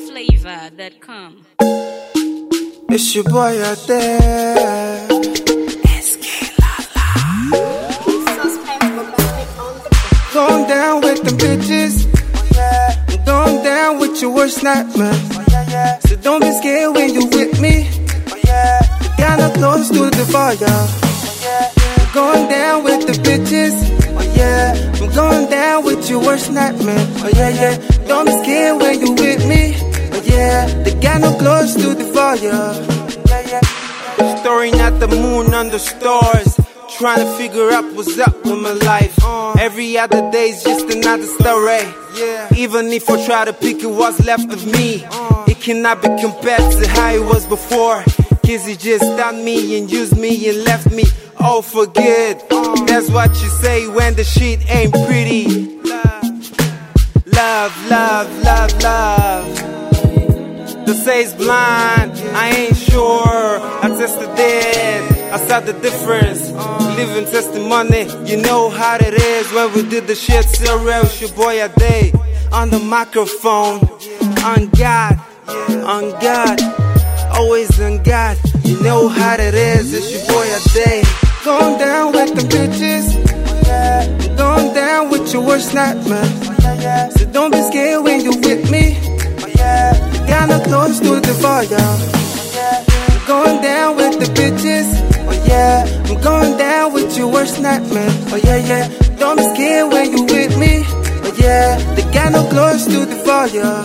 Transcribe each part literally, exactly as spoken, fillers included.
flavor dot com. It's your boy out there. Going down with them bitches. I'm going down with your worst nightmare. So don't be scared when you with me. You got no close to the fire. I'm going down with the bitches. Oh yeah, I'm going down with your worst nightmare. Oh yeah, yeah. Don't be scared when you with me. Oh yeah, they got no close to the fire. Yeah, yeah. Staring at the moon under stars, trying to figure out what's up with my life. uh, Every other day's just another story. yeah. Even if I try to pick it what's left of me, uh, it cannot be compared to how it was before. Cause he just done me and used me and left me all for good. uh, That's what you say when the shit ain't pretty. Love, love, love, love. They say it's blind, I ain't sure. I tested it, I saw the difference. Living testimony, you know how it is. When we did the shit so real, it's your boy Ade on the microphone. On God, on God, always on God. You know how it is, it's your boy Ade. Going down with the bitches. Going down with your worst nightmare. So don't be scared when you with me. You got no close to the fire. I'm going down with the bitches. Oh yeah, I'm going down with your worst nightmare. Oh yeah, yeah. Don't be scared when you with me. Oh yeah, they got no close to the fire.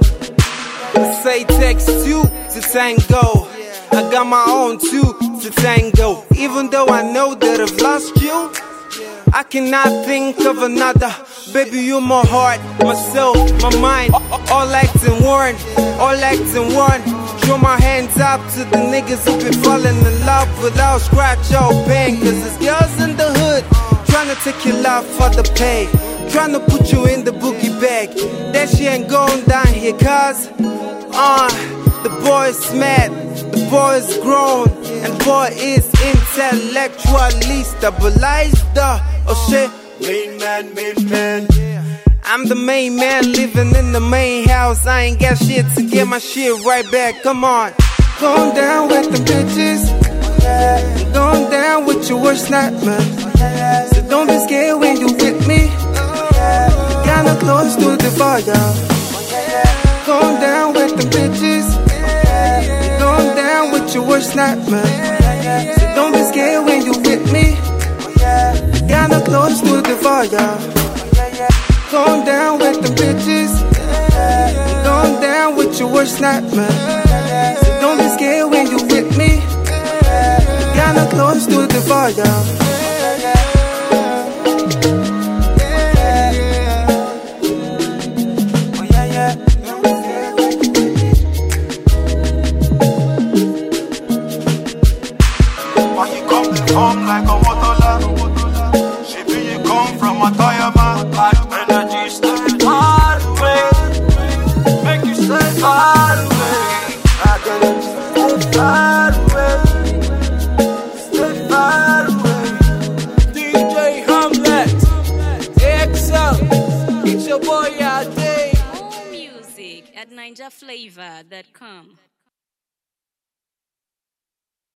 I say it takes two to tango. I got my own two to tango. Even though I know that I've lost you, I cannot think of another. Baby, you're my heart, my soul, my mind. All acting one, all acting one. Throw my hands up to the niggas who been falling in love without scratch or pain. Cause there's girls in the hood trying to take your love for the pay, trying to put you in the boogie bag. That shit ain't going down here cause uh, the boy is mad, the boy is grown, and boy is intellectually stabilized. uh, Oh shit, main man, main man. I'm the main man living in the main house. I ain't got shit to get my shit right back. Come on. Going down with the bitches. Going down with your worst nightmare. So don't be scared when you with me. You got no close to the fire. Going down with the bitches. Going down with your worst nightmare. So don't be scared when you with me. You got no close to the fire. Going down with the bitches. Going down with your worst nightmare. So don't be scared when you with me. You got no close to the fire. Why you come home like a waterland? She be you come from a tire man. Bad energy stay far away. Make you stay far away. Bad energy stay far away. Stay far away. D J Hamlet, X L, it's your boy Ade. More music at ninja flavor dot com.